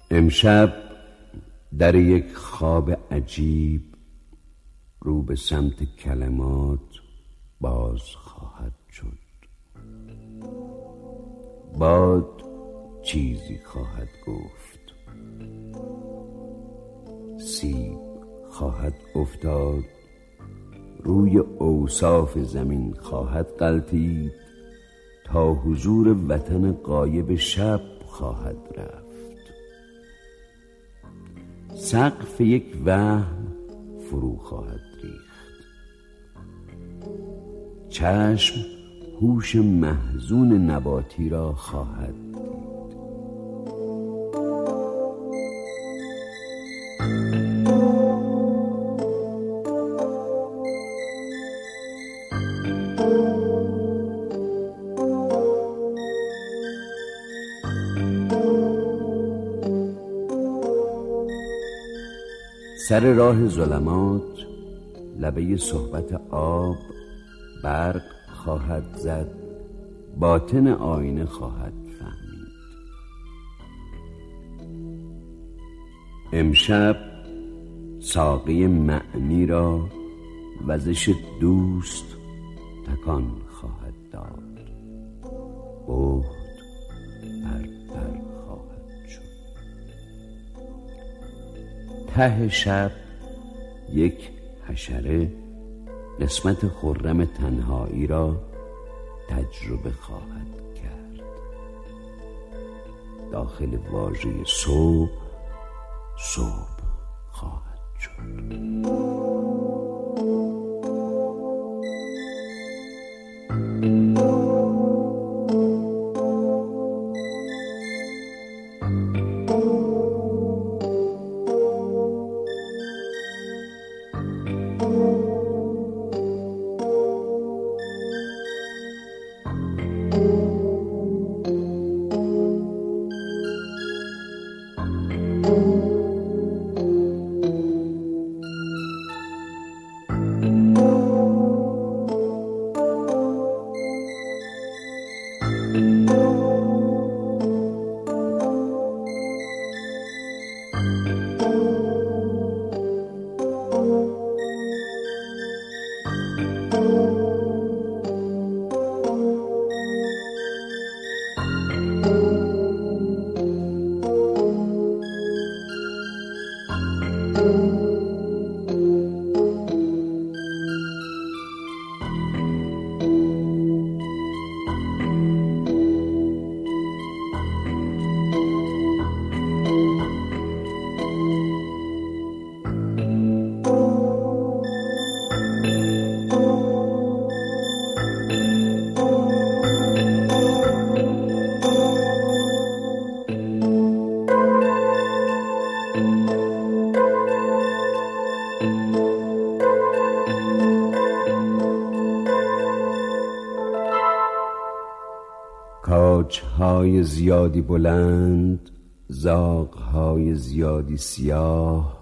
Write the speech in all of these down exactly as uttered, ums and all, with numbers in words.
امشب در یک خواب عجیب رو به سمت کلمات باز خواهد شد. باد چیزی خواهد گفت، سیب خواهد افتاد، روی اوصاف زمین خواهد غلتید، تا حضور وطن غایب شب خواهد رفت. سقف یک وهم فرو خواهد ریخت. چشم هوش محزون نباتی را خواهد دید. سر راه ظلمات لبه صحبت آب برق خواهد زد، باطن آینه خواهد فهمید. امشب ساقی معنی را وزش دوست تکان خواهد داد. بهت پر پر خواهد شد. ته شب یک حشره قسمت خرم تنهایی را تجربه خواهد کرد. داخل واژه صبح صبح خواهد شد. کاج‌های زیادی بلند، زاغ‌های زیادی سیاه،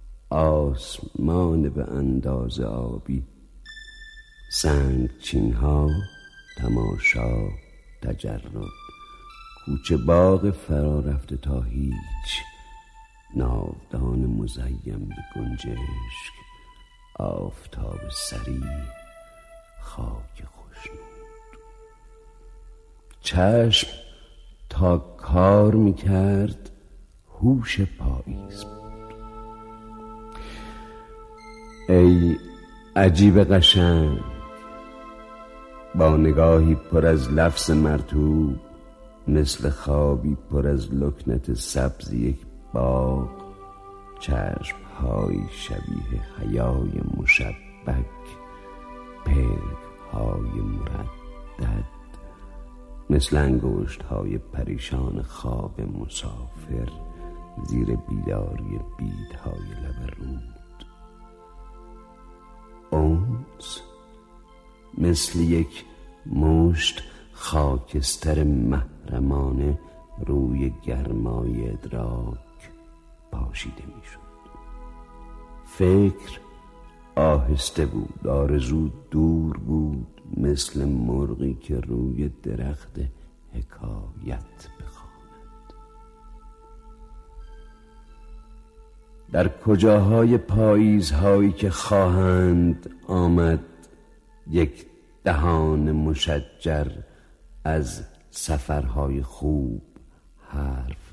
آسمان به اندازه آبی، سنگچین‌ها، تماشا، تجرد، کوچه باغ فرا رفته تا هیچ، ناودان مزیم به گنجشک، آفتاب سریع، خاک خوشنود. چشم تا کار میکرد هوش پاییز بود. ای عجیب قشنگ، با نگاهی پر از لفظ مرطوب، مثل خوابی پر از لکنت سبز یک باغ، چشم‌های شبیه حیای مشبک، پلک‌های مردد، مثل انگشت‌های پریشان خواب مسافر زیر بیداری بیدهای لب رود. اونس مثل یک مشت خاکستر محرمانه روی گرمای ادراک پاشیده میشد. فکر آهسته بود، آرزو دور بود، مثل مرغی که روی درخت حکایت بخواند. در کجاهای پاییزهایی که خواهند آمد یک دهان مشجر از سفرهای خوب حرف